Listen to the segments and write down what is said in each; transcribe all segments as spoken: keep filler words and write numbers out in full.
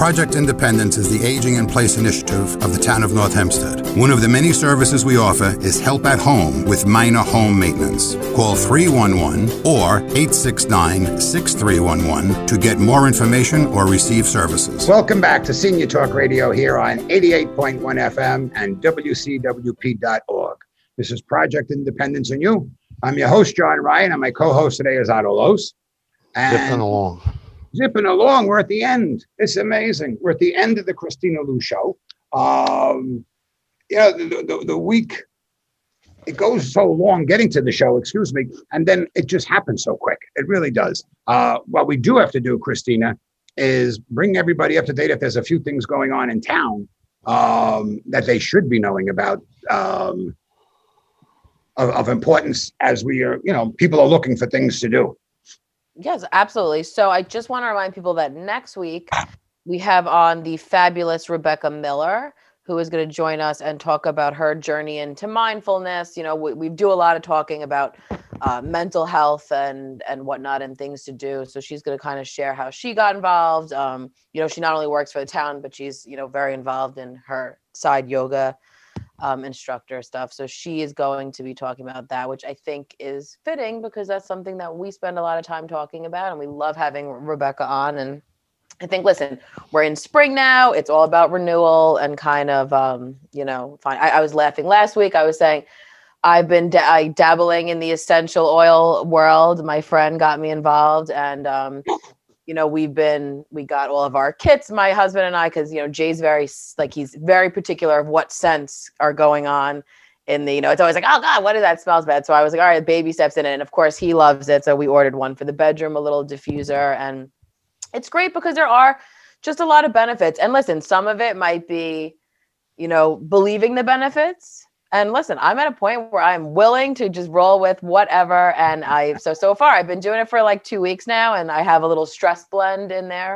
Project Independence is the Aging in Place initiative of the town of North Hempstead. One of the many services we offer is help at home with minor home maintenance. Call three one one or eight six nine, six three one one to get more information or receive services. Welcome back to Senior Talk Radio here on eighty-eight point one F M and W C W P dot org. This is Project Independence and You. I'm your host, John Ryan, and my co-host today is Otto Los. And zipping along. Zipping along. We're at the end. It's amazing. We're at the end of the Christina Liu show. Um, yeah, the, the, the week, it goes so long getting to the show, excuse me, and then it just happens so quick. It really does. Uh, what we do have to do, Christina, is bring everybody up to date if there's a few things going on in town um, that they should be knowing about um, of, of importance as we are, you know, people are looking for things to do. Yes, absolutely. So I just want to remind people that next week we have on the fabulous Rebecca Miller, who is going to join us and talk about her journey into mindfulness. You know, we, we do a lot of talking about uh, mental health and and whatnot and things to do. So she's going to kind of share how she got involved. Um, you know, she not only works for the town, but she's, you know, very involved in her side yoga um, instructor stuff. So she is going to be talking about that, which I think is fitting because that's something that we spend a lot of time talking about, and we love having Rebecca on. And I think, listen, we're in spring now. It's all about renewal and kind of, um, you know, fine. I, I was laughing last week. I was saying I've been da- I, dabbling in the essential oil world. My friend got me involved, and um, you know, we've been, we got all of our kits, my husband and I, because, you know, Jay's very, like, he's very particular of what scents are going on in the, you know, it's always like, oh God, what is that? Smells bad. So I was like, all right, baby steps in it. And of course he loves it. So we ordered one for the bedroom, a little diffuser, and it's great because there are just a lot of benefits. And listen, some of it might be, you know, believing the benefits. And listen, I'm at a point where I'm willing to just roll with whatever. And I, so, so far I've been doing it for like two weeks now, and I have a little stress blend in there.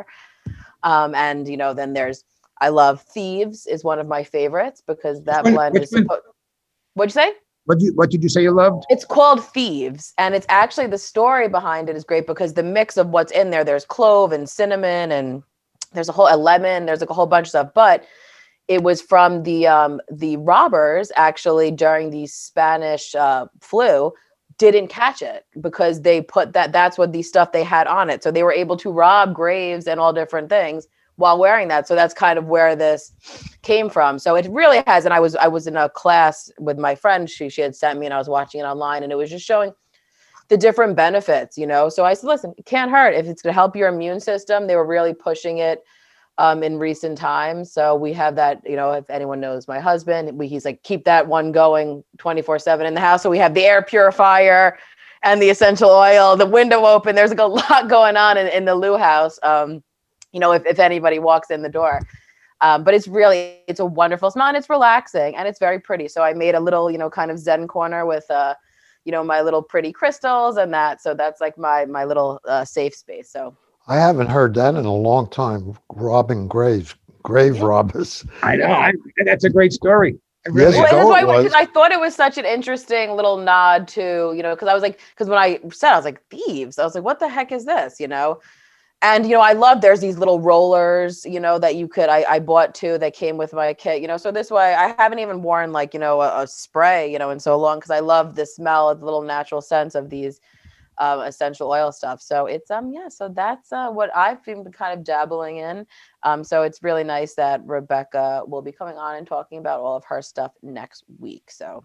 Um, and, you know, then there's, I love Thieves is one of my favorites because that Which blend one? is, suppo- what'd you say? What did you, what did you say you loved? It's called Thieves. And it's actually, the story behind it is great because the mix of what's in there, there's clove and cinnamon and there's a whole, a lemon, there's like a whole bunch of stuff, but it was from the um, the robbers actually during the Spanish uh, flu didn't catch it because they put that, that's what the stuff they had on it. So they were able to rob graves and all different things while wearing that. So that's kind of where this came from. So it really has, and I was I was in a class with my friend, she, she had sent me and I was watching it online, and it was just showing the different benefits, you know? So I said, listen, it can't hurt. If it's gonna help your immune system, they were really pushing it Um, in recent times. So we have that, you know, if anyone knows my husband, we, he's like, keep that one going twenty-four seven in the house. So we have the air purifier and the essential oil, the window open. There's like a lot going on in, in the Liu house. Um, you know, if, if anybody walks in the door, um, but it's really, it's a wonderful smell and it's relaxing and it's very pretty. So I made a little, you know, kind of Zen corner with, uh, you know, my little pretty crystals and that. So that's like my, my little uh, safe space. So I haven't heard that in a long time. Robbing graves, grave yeah. robbers. I know. I, that's a great story. Really yes, well, that's why, because I thought it was such an interesting little nod to, you know, because I was like, because when I said, I was like, thieves. I was like, what the heck is this, you know? And, you know, I love, there's these little rollers, you know, that you could, I, I bought two that came with my kit, you know, so this way I haven't even worn like, you know, a, a spray, you know, in so long, because I love the smell, the little natural sense of these Um, essential oil stuff. So it's, um, yeah, so that's uh, what I've been kind of dabbling in. Um, so it's really nice that Rebecca will be coming on and talking about all of her stuff next week. So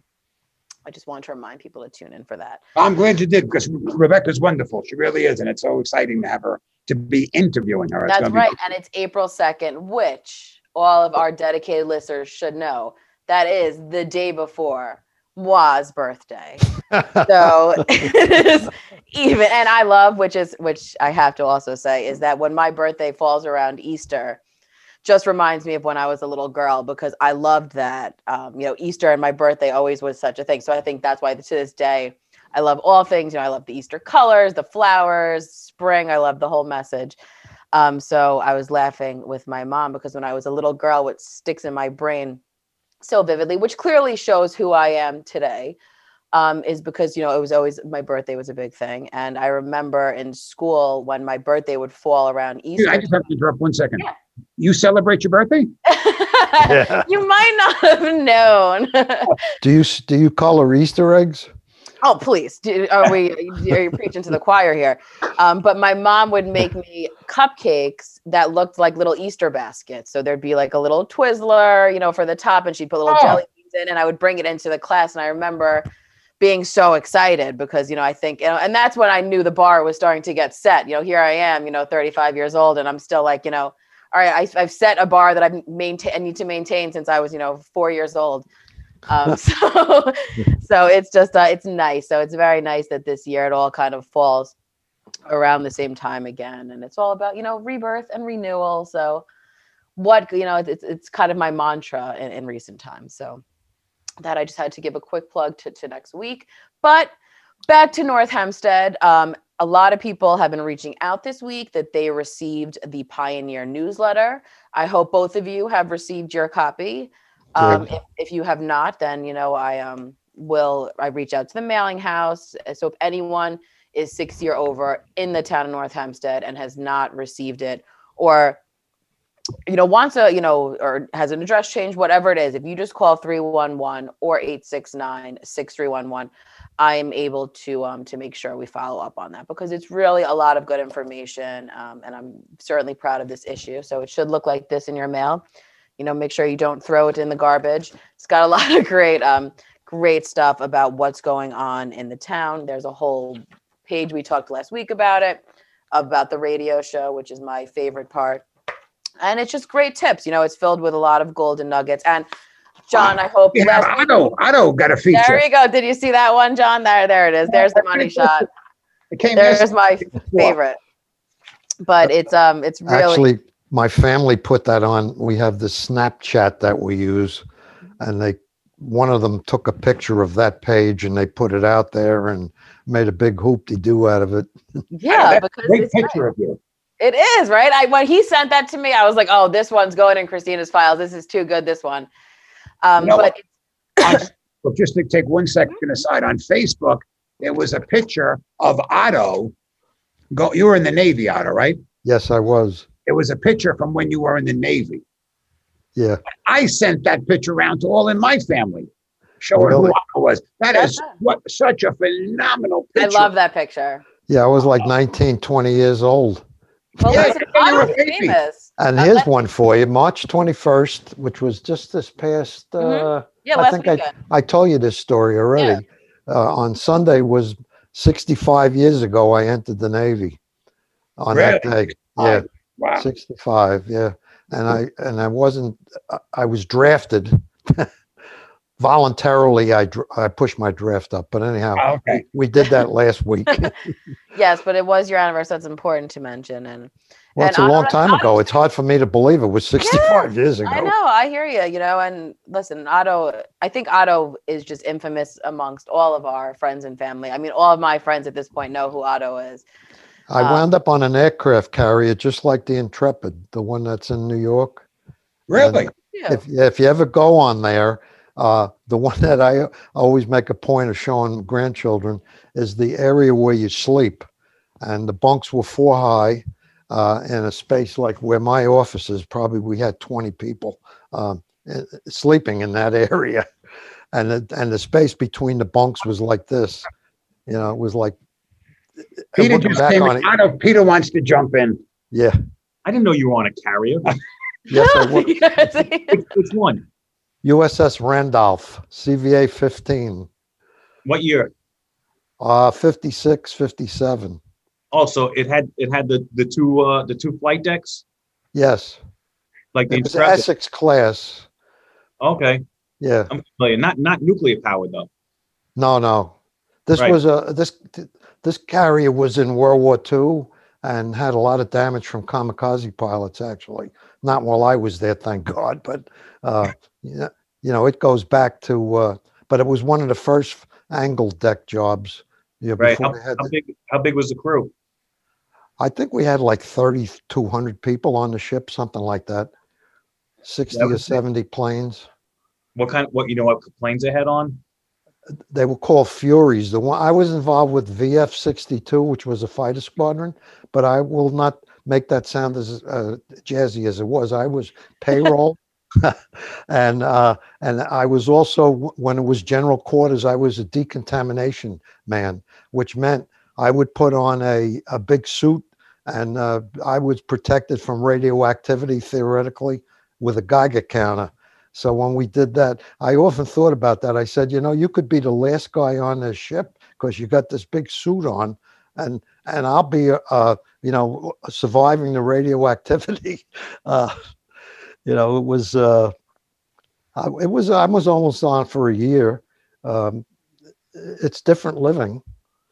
I just want to remind people to tune in for that. I'm glad you did, because Rebecca's wonderful. She really is. And it's so exciting to have her, to be interviewing her. It's That's right. Be- and it's April second, which all of our dedicated listeners should know. That is the day before Moi's birthday. So it is even, and I love, which is, which I have to also say is that when my birthday falls around Easter, just reminds me of when I was a little girl, because I loved that, um, you know, Easter and my birthday always was such a thing. So I think that's why to this day, I love all things, you know, I love the Easter colors, the flowers, spring. I love the whole message. Um, so I was laughing with my mom because when I was a little girl, what sticks in my brain so vividly, which clearly shows who I am today, um, is because, you know, it was always, my birthday was a big thing. And I remember in school when my birthday would fall around Easter. Dude, I just have to interrupt one second. Yeah. You celebrate your birthday? Yeah. You might not have known. Do you do you color Easter eggs? Oh, please. Do, are we, are you preaching to the choir here? Um, but my mom would make me cupcakes that looked like little Easter baskets. So there'd be like a little Twizzler, you know, for the top, and she'd put little Oh. jelly beans in, and I would bring it into the class. And I remember being so excited because, you know, I think, you know, and that's when I knew the bar was starting to get set. You know, here I am, you know, thirty-five years old, and I'm still like, you know, all right, I, I've set a bar that I've maintain, I need to maintain since I was, you know, four years old. Um, so, so it's just, uh, it's nice. So it's very nice that this year it all kind of falls around the same time again. And it's all about, you know, rebirth and renewal. So what, you know, it's, it's kind of my mantra in, in recent times. So that I just had to give a quick plug to, to next week, but back to North Hempstead. Um, a lot of people have been reaching out this week that they received the Pioneer newsletter. I hope both of you have received your copy. Um, if, if you have not, then, you know, I um, will, I reach out to the mailing house. So if anyone is sixty or over in the town of North Hempstead and has not received it, or, you know, wants a, you know, or has an address change, whatever it is, if you just call three one one or eight six nine, six three one one, I'm able to, um, to make sure we follow up on that, because it's really a lot of good information. Um, and I'm certainly proud of this issue. So it should look like this in your mail. You know, make sure you don't throw it in the garbage. It's got a lot of great, um, great stuff about what's going on in the town. There's a whole page, we talked last week about it, about the radio show, which is my favorite part. And it's just great tips. You know, it's filled with a lot of golden nuggets. And John, I hope Yeah, last Otto, Otto got a feature. there you go. Did you see that one, John? There, there it is. There's the money shot. It came There's yesterday. my favorite. But it's um, it's really Actually, my family put that on. We have this Snapchat that we use, and they one of them took a picture of that page and they put it out there and made a big hoop-de-doo out of it. yeah, That's a because great it's picture great. of you. It is, right? I when he sent that to me, I was like, oh, this one's going in Christina's files. This is too good, this one. Um, You know but On- Well, just to take one second aside, on Facebook, there was a picture of Otto. Go, you were in the Navy, Otto, right? Yes, I was. It was a picture from when you were in the Navy. Yeah. I sent that picture around to all in my family, showing Really? who Otto was. That That's is it. what such a phenomenal I picture. love that picture. Yeah, I was like nineteen, twenty years old. Well, Yeah, listen, yeah, you were Otto's a baby. famous. And Uh, here's let's- one for you. March twenty-first, which was just this past, uh, Mhm. Yeah, I last think I, weekend. I told you this story already. Uh, on Sunday was sixty-five years ago, I entered the Navy on that Really? day. Yeah, Wow. sixty-five. Yeah. And I, and I wasn't, I- I was drafted voluntarily. I, dr- I pushed my draft up, but anyhow, Oh, okay. we did that last week. Yes, but it was your anniversary. That's important to mention. And Well, it's a And long Otto- time Otto- ago. It's hard for me to believe it was sixty-five years ago. I know, I hear you, you know, and listen, Otto, I think Otto is just infamous amongst all of our friends and family. I mean, all of my friends at this point know who Otto is. I Um, wound up on an aircraft carrier just like the Intrepid, the one that's in New York. Really? Yeah. If if you ever go on there, uh, the one that I always make a point of showing grandchildren is the area where you sleep, and the bunks were four high. Uh, in a space like where my office is, probably we had twenty people um, eh, sleeping in that area, and the, and the space between the bunks was like this. You know, it was like. Peter looking just back came on in. it, Otto, Peter wants to jump in. yeah, I didn't know you were on a carrier. yes, I was. which, which one? U S S Randolph, C V A fifteen, What year? uh, fifty-six, fifty-seven. Also, it had it had the the two uh the two flight decks, Yes, like the it was Intrepid. Essex class. Okay, Yeah, I'm familiar. Not not nuclear powered though. no, no. This Right. was a this this carrier was in World War Two and had a lot of damage from kamikaze pilots. Actually, not while I was there, thank God. But uh, yeah, you know, it goes back to. Uh, but it was one of the first angled deck jobs. Yeah, Right. before How, they had how the- big how big was the crew? I think we had like thirty-two hundred people on the ship, something like that. sixty That or was it. seventy planes. What kind what you know what planes they had on? They were called Furies. The one I was involved with V F sixty-two, which was a fighter squadron, but I will not make that sound as uh, jazzy as it was. I was payroll. and uh, and I was also, when it was general quarters, I was a decontamination man, which meant I would put on a, a big suit, and uh, I was protected from radioactivity theoretically with a Geiger counter. So when we did that, I often thought about that. I said, you know, you could be the last guy on this ship because you got this big suit on, and and I'll be, uh, you know, surviving the radioactivity. Uh, You know, it was, uh, I, it was, I was almost on for a year. Um, it's different living,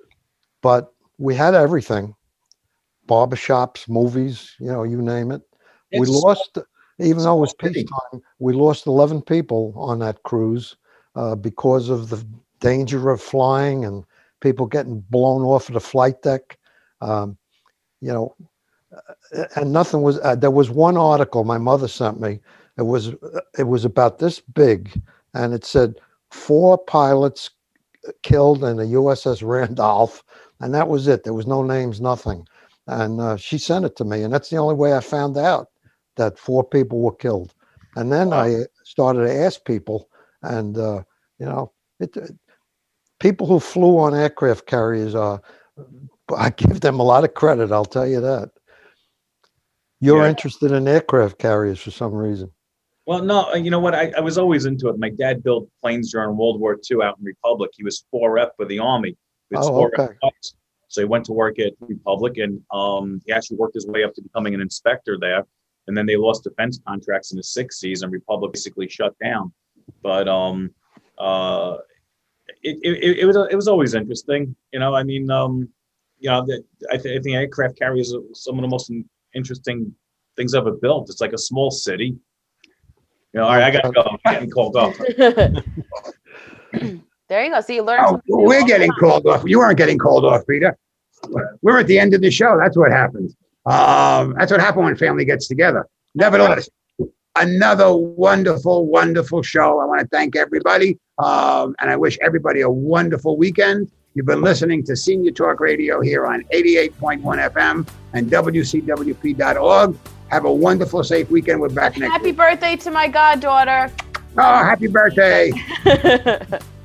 but we had everything, barbershops, movies, you know, you name it. It's, we lost, even though it was peacetime, we lost eleven people on that cruise uh, because of the danger of flying and people getting blown off of the flight deck. Um, you know, and nothing was, uh, there was one article my mother sent me. It was, it was about this big, and it said four pilots killed in the U S S Randolph. And that was it. There was no names, nothing. And uh, she sent it to me. And that's the only way I found out that four people were killed. And then wow. I started to ask people, and, uh, you know, it, it, people who flew on aircraft carriers, uh, I give them a lot of credit. I'll tell you that. You're yeah. interested in aircraft carriers for some reason. Well, no, you know what? I, I was always into it. My dad built planes during World War Two out in Republic. He was four F with the Army. Oh, okay. So he went to work at Republic, and um, he actually worked his way up to becoming an inspector there. And then they lost defense contracts in the sixties, and Republic basically shut down. But um, uh, it, it, it was it was always interesting. You know, I mean, um, you know, the, I, th- I think aircraft carriers are some of the most interesting things ever built. It's like a small city. You know, all right, I gotta go. I'm getting called off. There you go. So you learned. Oh, we're getting called off. You weren't getting called off, Peter. We're at the end of the show. That's what happens. Um, that's what happens when family gets together. Nevertheless, another wonderful, wonderful show. I want to thank everybody, um, and I wish everybody a wonderful weekend. You've been listening to Senior Talk Radio here on eighty-eight point one F M and W C W P dot org. Have a wonderful, safe weekend. We're back next Happy week. birthday to my goddaughter. Oh, happy birthday.